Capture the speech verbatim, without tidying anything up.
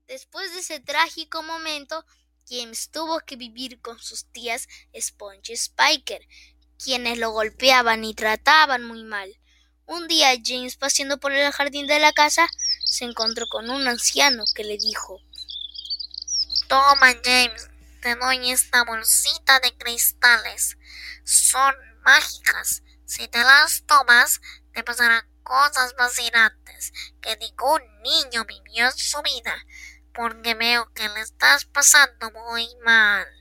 Después de ese trágico momento, James tuvo que vivir con sus tías Sponge y Spiker, quienes lo golpeaban y trataban muy mal. Un día, James, paseando por el jardín de la casa, se encontró con un anciano que le dijo: Toma, James, te doy esta bolsita de cristales. Son mágicas. Si te las tomas, te pasarán cosas fascinantes que ningún niño vivió en su vida, porque veo que le estás pasando muy mal.